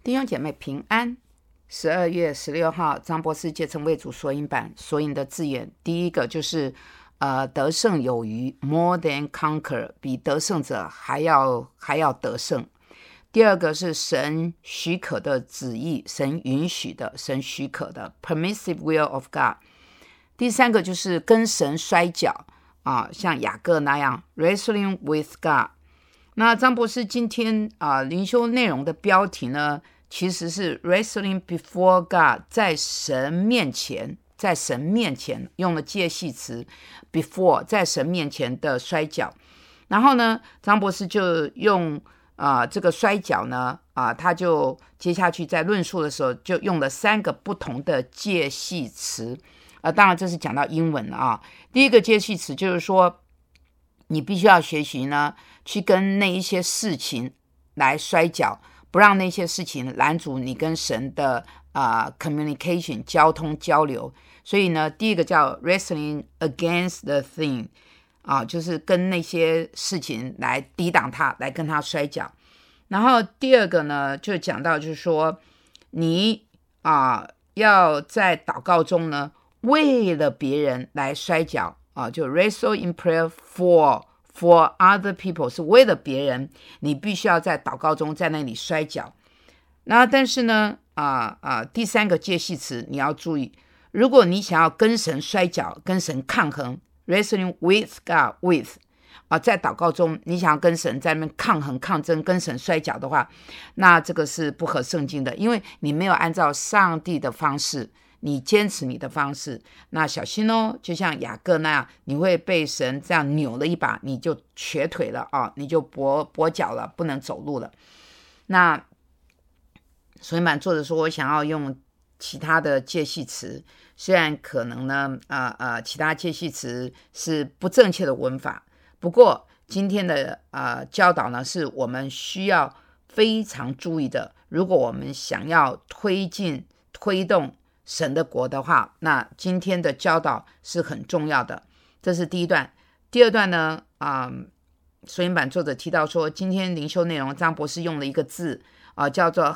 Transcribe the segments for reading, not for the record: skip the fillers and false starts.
弟兄姐妹平安。12月16号，张博士借称为主索引版索引的字眼，第一个就是得胜有余 more than conquer， 比得胜者还要得胜。第二个是神许可的旨意，神允许的，神许可的 permissive will of God。 第三个就是跟神摔跤像雅各那样 wrestling with God。 那张博士今天灵修内容的标题呢，其实是 wrestling before God， 在神面前用了介系词 before， 在神面前的摔跤。然后呢，张博士就用这个摔跤呢他就接下去在论述的时候就用了3个不同的介系词当然这是讲到英文了第一个介系词就是说，你必须要学习呢去跟那一些事情来摔跤，不让那些事情拦阻你跟神的communication 交通交流。所以呢，第一个叫 wrestling against the thing就是跟那些事情来抵挡它，来跟它摔跤。然后第二个呢，就讲到就是说，你要在祷告中呢，为了别人来摔跤就 wrestle in prayer for other people， 是为了别人，你必须要在祷告中在那里摔跤。然后但是呢第三个介系词你要注意，如果你想要跟神摔跤，跟神抗衡，wrestling with God with在祷告中你想要跟神在那边抗衡抗争，跟神摔跤的话，那这个是不合圣经的，因为你没有按照上帝的方式，你坚持你的方式，那小心就像雅各那样，你会被神这样扭了一把，你就瘸腿了你就跛脚了，不能走路了。那所以作者说我想要用其他的介系词，虽然可能呢其他介系词是不正确的文法，不过今天的教导呢是我们需要非常注意的。如果我们想要推动神的国的话，那今天的教导是很重要的。这是第一段。第二段呢索引版作者提到说，今天灵修内容张博士用了一个字叫做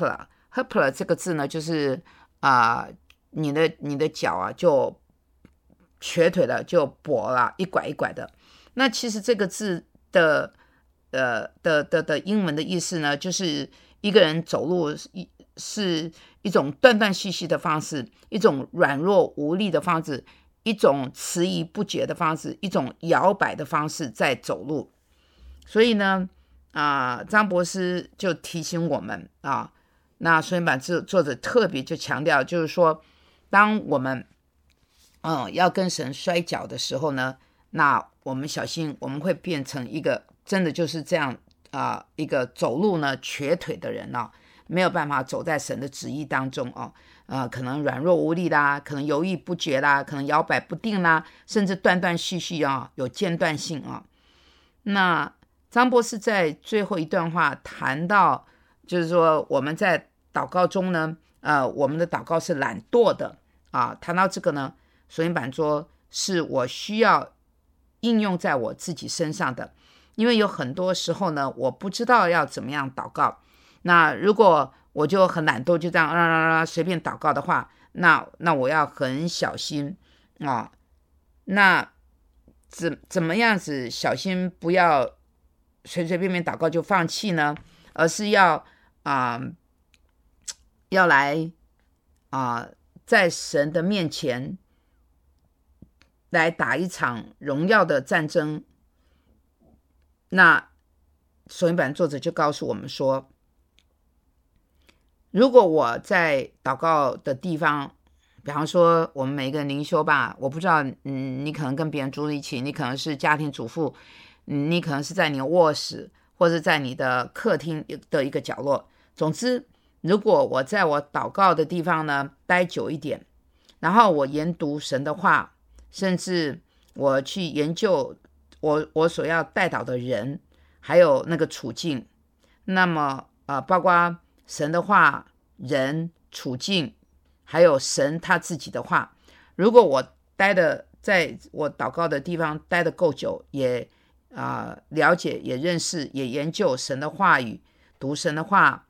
Hupla 这个字呢，就是你的脚就瘸腿了，就跛了，一拐一拐的。那其实这个字的英文的意思呢，就是一个人走路是一种断断续续的方式，一种软弱无力的方式，一种迟疑不决的方式，一种摇摆的方式在走路。所以呢张博士就提醒我们那所以版作者特别就强调，就是说当我们要跟神摔跤的时候呢，那我们小心我们会变成一个真的就是这样一个走路呢瘸腿的人没有办法走在神的旨意当中可能软弱无力啦，可能犹豫不决啦，可能摇摆不定啦，甚至断断续续有间断性那张博士在最后一段话谈到，就是说我们在祷告中呢我们的祷告是懒惰的谈到这个呢，索引版说是我需要应用在我自己身上的。因为有很多时候呢，我不知道要怎么样祷告，那如果我就很懒惰，就这样随便祷告的话，那我要很小心那怎么样子小心不要随随便便祷告就放弃呢？而是要来在神的面前来打一场荣耀的战争。那索引版作者就告诉我们说，如果我在祷告的地方，比方说我们每一个人灵修吧，我不知道你可能跟别人住一起，你可能是家庭主妇，你可能是在你的卧室或者在你的客厅的一个角落。总之如果我在我祷告的地方呢待久一点，然后我研读神的话，甚至我去研究我所要带导的人还有那个处境，那么包括神的话、人、处境还有神他自己的话，如果我在我祷告的地方待得够久，也了解也认识也研究神的话语，读神的话，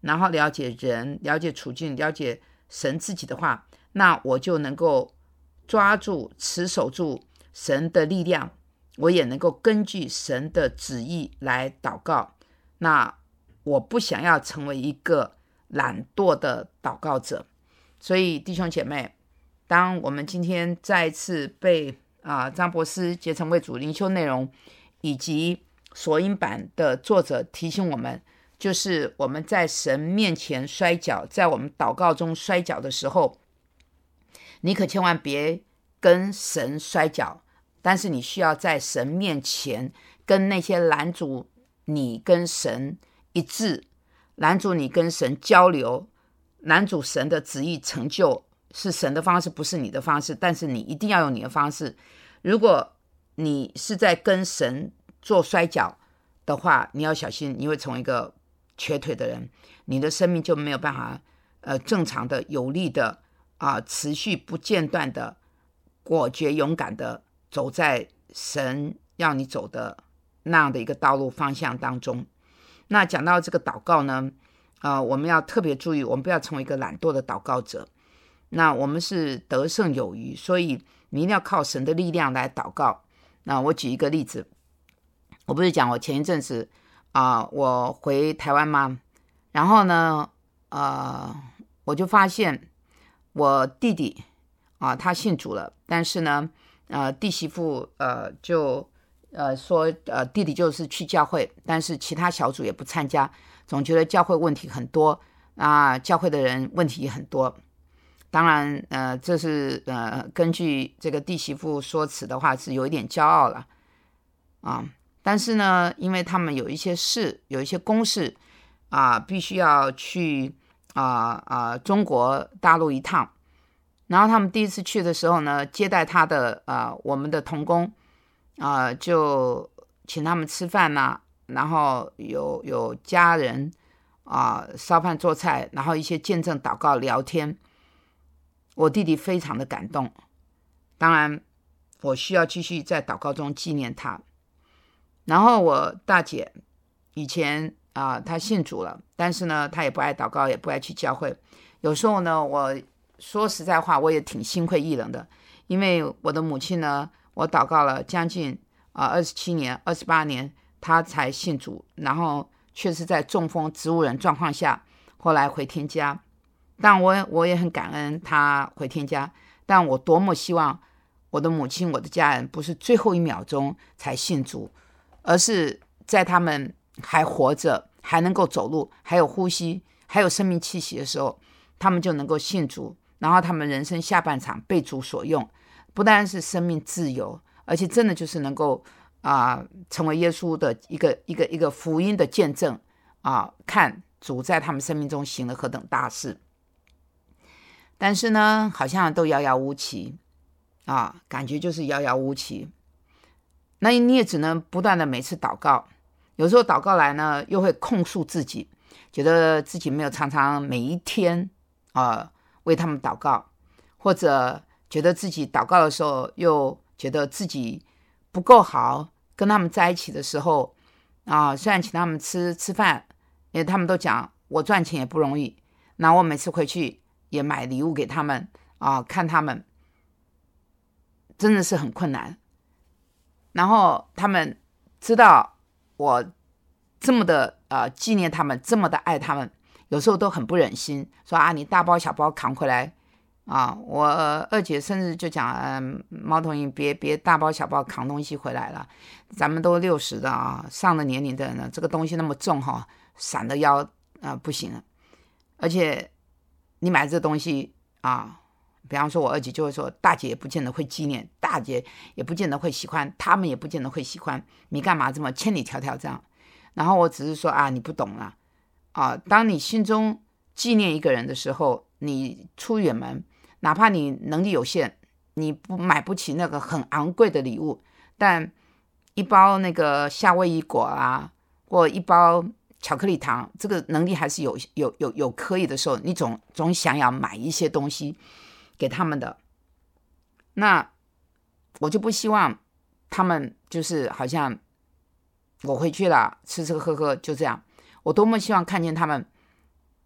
然后了解人，了解处境，了解神自己的话，那我就能够抓住持守住神的力量，我也能够根据神的旨意来祷告。那我不想要成为一个懒惰的祷告者。所以弟兄姐妹，当我们今天再一次被张博士结成为主灵修内容以及索引版的作者提醒我们，就是我们在神面前摔跤，在我们祷告中摔跤的时候，你可千万别跟神摔跤，但是你需要在神面前跟那些拦阻你跟神一致，拦阻你跟神交流，拦阻神的旨意成就，是神的方式，不是你的方式，但是你一定要用你的方式。如果你是在跟神做摔跤的话，你要小心，你会成为一个瘸腿的人，你的生命就没有办法正常的有力的持续不间断的果决勇敢的走在神要你走的那样的一个道路方向当中。那讲到这个祷告呢，我们要特别注意，我们不要成为一个懒惰的祷告者。那我们是得胜有余，所以你一定要靠神的力量来祷告。那我举一个例子，我不是讲我前一阵子我回台湾吗？然后呢我就发现我弟弟他信主了，但是呢弟媳妇就说弟弟就是去教会，但是其他小组也不参加，总觉得教会问题很多教会的人问题也很多。当然这是根据这个弟媳妇说辞的话是有一点骄傲了但是呢因为他们有一些事，有一些公事必须要去中国大陆一趟，然后他们第一次去的时候呢，接待他的我们的同工就请他们吃饭然后有家人烧饭做菜，然后一些见证祷告聊天。我弟弟非常的感动，当然我需要继续在祷告中纪念他。然后我大姐以前她信主了，但是呢她也不爱祷告，也不爱去教会。有时候呢我说实在话，我也挺心灰意冷的，因为我的母亲呢，我祷告了将近27年28年她才信主，然后却是在中风植物人状况下后来回天家。但我也很感恩他回天家，但我多么希望我的母亲我的家人不是最后一秒钟才信主，而是在他们还活着，还能够走路，还有呼吸，还有生命气息的时候，他们就能够信主，然后他们人生下半场被主所用，不但是生命自由，而且真的就是能够成为耶稣的一个福音的见证看主在他们生命中行了何等大事。但是呢好像都遥遥无期感觉就是遥遥无期。那你也只能不断的每次祷告，有时候祷告来呢又会控诉自己，觉得自己没有常常每一天为他们祷告，或者觉得自己祷告的时候又觉得自己不够好，跟他们在一起的时候虽然请他们吃饭，因为他们都讲我赚钱也不容易，那我每次回去也买礼物给他们看他们真的是很困难。然后他们知道我这么的纪念他们，这么的爱他们，有时候都很不忍心说你大包小包扛回来我二姐甚至就讲猫头鹰别大包小包扛东西回来了，咱们都60的上了年龄的人了，这个东西那么重闪的腰不行了。而且你买这东西比方说我二姐就会说，大姐也不见得会纪念，大姐也不见得会喜欢，他们也不见得会喜欢，你干嘛这么千里迢迢这样。然后我只是说你不懂了当你心中纪念一个人的时候，你出远门，哪怕你能力有限，你买不起那个很昂贵的礼物，但一包那个夏威夷果或一包巧克力糖，这个能力还是有可以的时候，你总想要买一些东西给他们的。那我就不希望他们就是好像我回去了吃吃喝喝就这样，我多么希望看见他们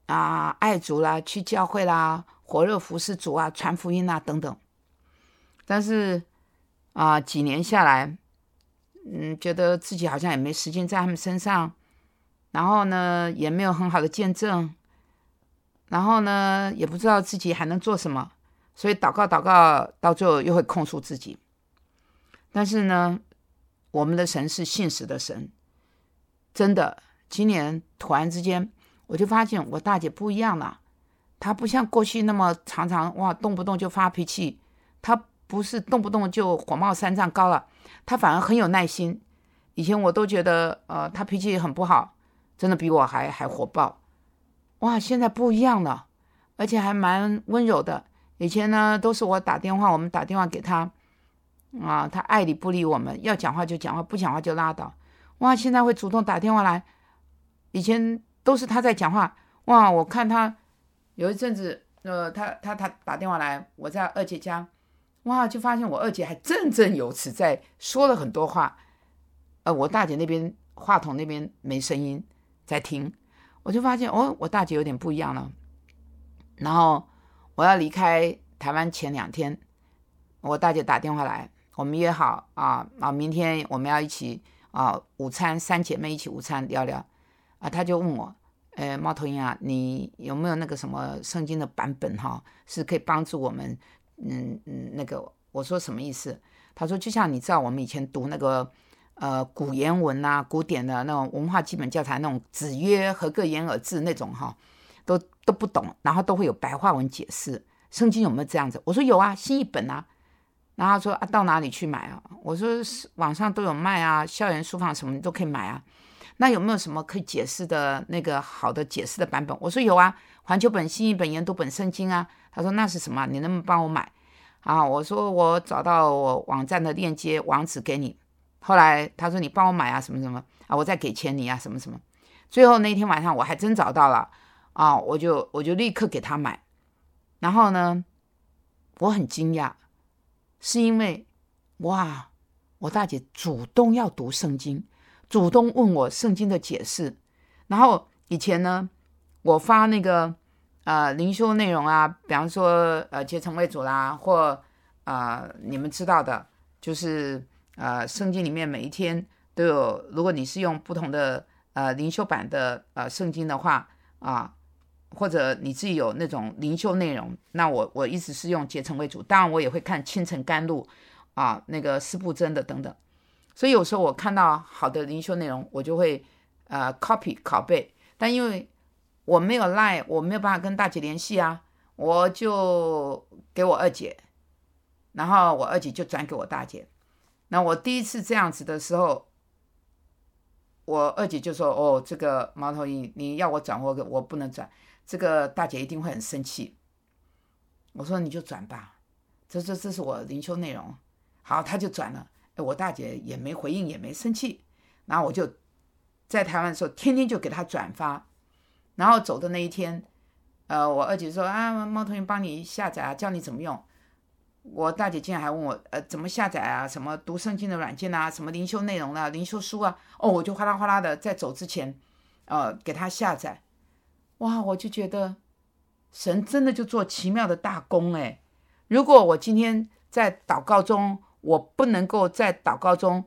爱主啦，去教会啦，火热服侍主啊，传福音啊等等。但是几年下来，觉得自己好像也没时间在他们身上，然后呢也没有很好的见证，然后呢也不知道自己还能做什么，所以祷告到最后又会控诉自己。但是呢，我们的神是信实的神，真的，今年突然之间我就发现我大姐不一样了，她不像过去那么常常动不动就发脾气，她不是动不动就火冒三丈高了，她反而很有耐心。以前我都觉得她脾气很不好，真的比我还火爆。现在不一样了，而且还蛮温柔的。以前呢都是我打电话，我们打电话给她她爱理不理我们，要讲话就讲话，不讲话就拉倒。现在会主动打电话来，以前都是她在讲话。我看她有一阵子她打电话来，我在二姐家，就发现我二姐还振振有词在说了很多话，我大姐那边话筒那边没声音在听，我就发现我大姐有点不一样了。然后我要离开台湾前2天，我大姐打电话来，我们约好明天我们要一起午餐，3姐妹一起午餐聊聊她就问我猫头鹰你有没有那个什么圣经的版本是可以帮助我们那个。我说什么意思？他说就像你知道我们以前读那个古言文古典的那种文化基本教材那种子曰何个言而至那种都不懂，然后都会有白话文解释，圣经有没有这样子？我说有新译本然后他说到哪里去买我说网上都有卖校园书房什么你都可以买那有没有什么可以解释的那个好的解释的版本？我说有环球本、新译本、研读本圣经他说那是什么？你能不能帮我买我说我找到我网站的链接网址给你。后来他说你帮我买什么什么我再给钱你什么什么。最后那天晚上我还真找到了我就立刻给他买。然后呢我很惊讶，是因为我大姐主动要读圣经，主动问我圣经的解释。然后以前呢我发那个灵修内容比方说结成为主啦，或你们知道的就是圣经里面每一天都有，如果你是用不同的灵修版的圣经的话或者你自己有那种灵修内容，那我一直是用结成为主，当然我也会看清晨甘露那个司布真的等等。所以有时候我看到好的灵修内容我就会copy 拷贝，但因为我没有 LINE， 我没有办法跟大姐联系我就给我二姐，然后我二姐就转给我大姐。那我第一次这样子的时候，我二姐就说这个猫头鹰你要我转我不能转，这个大姐一定会很生气。我说你就转吧，这是我灵修内容。好，他就转了，我大姐也没回应也没生气。然后我就在台湾的时候天天就给他转发。然后走的那一天我二姐说猫头鹰帮你下载教你怎么用。我大姐竟然还问我怎么下载什么读圣经的软件什么灵修内容灵修书我就哗啦哗啦的在走之前给他下载。我就觉得神真的就做奇妙的大功如果我今天在祷告中，我不能够在祷告中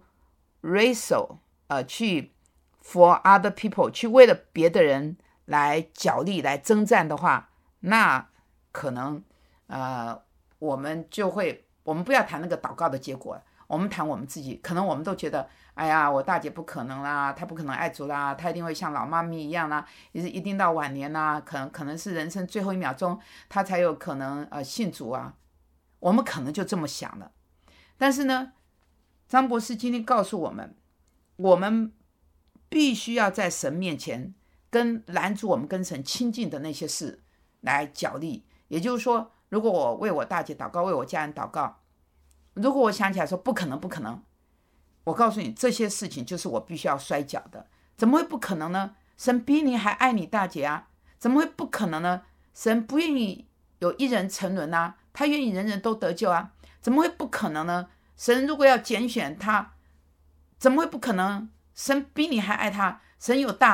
wrestle 去 for other people 去为了别的人来角力来征战的话，那可能我们不要谈那个祷告的结果，我们谈我们自己。可能我们都觉得哎呀我大姐不可能啦，她不可能爱主啦，她一定会像老妈咪一样啦，一定到晚年啦，可能是人生最后1秒钟她才有可能信主我们可能就这么想了。但是呢张博士今天告诉我们，我们必须要在神面前跟拦阻我们跟神亲近的那些事来角力。也就是说，如果我为我大姐祷告，为我家人祷告，如果我想起来说不可能，我告诉你这些事情就是我必须要摔跤的。怎么会不可能呢？神比你还爱你大姐怎么会不可能呢？神不愿意有一人沉沦他愿意人人都得救怎么会不可能呢？神如果要拣选他，怎么会不可能？神比你还爱他，神有大能，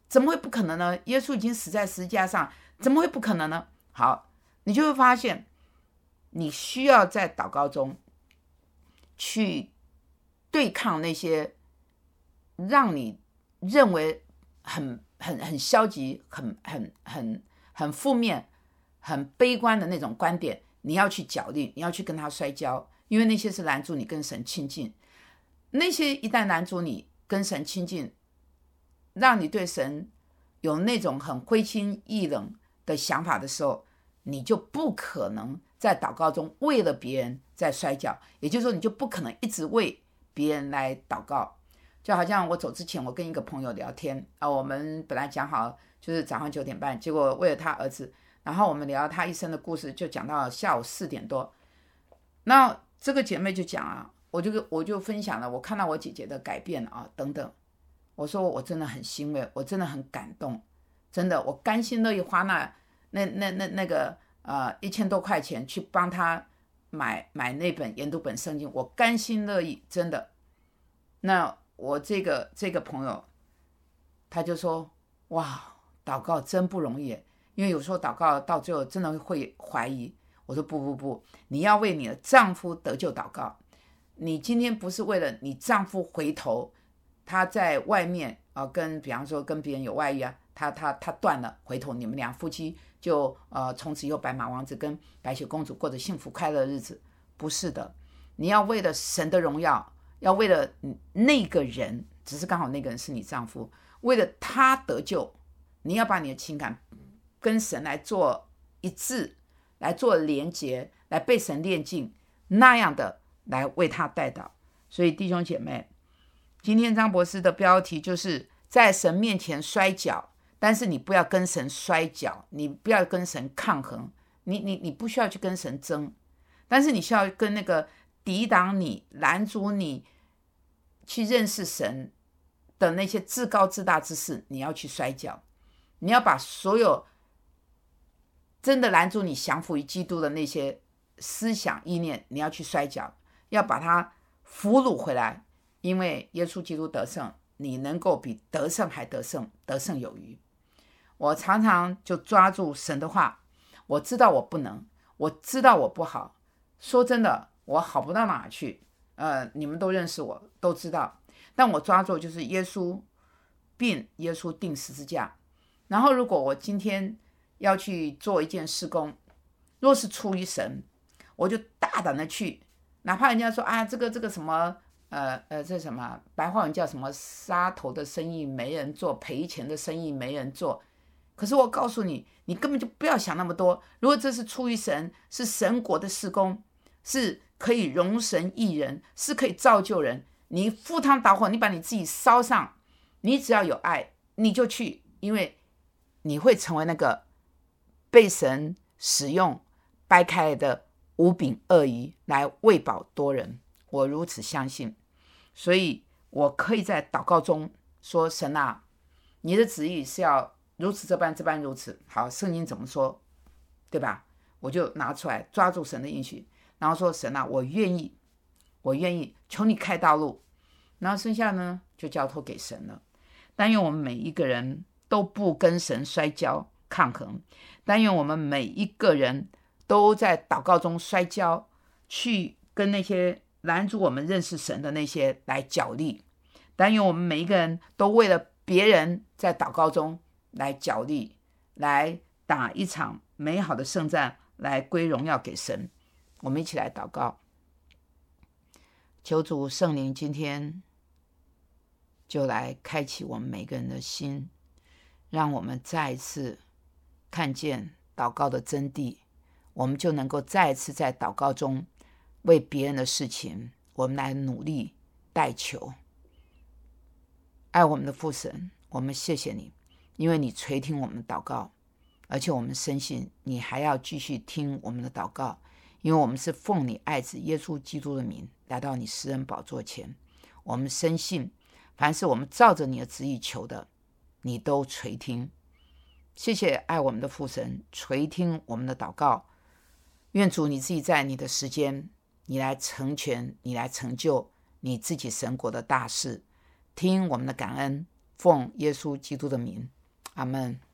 怎么会不可能呢？耶稣已经死在十字架上，怎么会不可能呢？好，你就会发现，你需要在祷告中去对抗那些让你认为很消极、很负面、很悲观的那种观点，你要去角力，你要去跟他摔跤，因为那些是拦阻你跟神亲近。那些一旦拦阻你跟神亲近，让你对神有那种很灰心意冷的想法的时候，你就不可能在祷告中为了别人在摔跤，也就是说你就不可能一直为别人来祷告。就好像我走之前，我跟一个朋友聊天我们本来讲好就是早上9点半，结果为了他儿子，然后我们聊他一生的故事，就讲到下午4点多。那这个姐妹就讲我就分享了我看到我姐姐的改变等等。我说我真的很欣慰，我真的很感动，真的我甘心乐意花那个1000多块钱去帮她买那本研读本圣经，我甘心乐意，真的。那我这个朋友他就说，哇，祷告真不容易，因为有时候祷告到最后真的会怀疑。我说不，你要为你的丈夫得救祷告。你今天不是为了你丈夫回头，他在外面比方说跟别人有外遇他断了，回头你们俩夫妻就从此以后白马王子跟白雪公主过着幸福快乐的日子。不是的，你要为了神的荣耀，要为了那个人，只是刚好那个人是你丈夫，为了他得救，你要把你的情感跟神来做一致，来做连结，来被神炼净，那样的来为他代祷。所以弟兄姐妹，今天张博士的标题就是在神面前摔跤，但是你不要跟神摔跤，你不要跟神抗衡，你不需要去跟神争，但是你需要跟那个抵挡你、拦阻你去认识神的那些至高至大之事，你要去摔跤。你要把所有真的拦阻你降服于基督的那些思想意念，你要去摔跤，要把它俘虏回来。因为耶稣基督得胜，你能够比得胜还得胜，得胜有余。我常常就抓住神的话，我知道我不能，我知道我不好，说真的，我好不到哪去。你们都认识我，都知道。但我抓住就是耶稣病，耶稣钉十字架。然后如果我今天要去做一件事工，若是出于神，我就大胆的去，哪怕人家说这个什么这什么白话文叫什么杀头的生意没人做，赔钱的生意没人做。可是我告诉你，你根本就不要想那么多。如果这是出于神，是神国的事工，是可以容神益人，是可以造就人，你赴汤蹈火，你把你自己烧上，你只要有爱，你就去，因为你会成为那个被神使用掰开来的五饼二鱼来喂饱多人。我如此相信，所以我可以在祷告中说，神啊，你的旨意是要如此这般这般如此。好，圣经怎么说，对吧？我就拿出来抓住神的应许，然后说，神啊，我愿意，求你开道路。然后剩下呢就交托给神了。但愿我们每一个人都不跟神摔跤抗衡，但愿我们每一个人都在祷告中摔跤，去跟那些拦阻我们认识神的那些来角力。但愿我们每一个人都为了别人在祷告中来角力，来打一场美好的胜战，来归荣耀给神。我们一起来祷告，求主圣灵今天就来开启我们每个人的心，让我们再一次看见祷告的真谛，我们就能够再一次在祷告中为别人的事情，我们来努力代求。爱我们的父神，我们谢谢你，因为你垂听我们祷告，而且我们深信你还要继续听我们的祷告，因为我们是奉你爱子耶稣基督的名来到你施恩宝座前。我们深信凡是我们照着你的旨意求的，你都垂听。谢谢爱我们的父神垂听我们的祷告。愿主你自己在你的时间，你来成全，你来成就你自己神国的大事。听我们的感恩，奉耶稣基督的名， 阿们。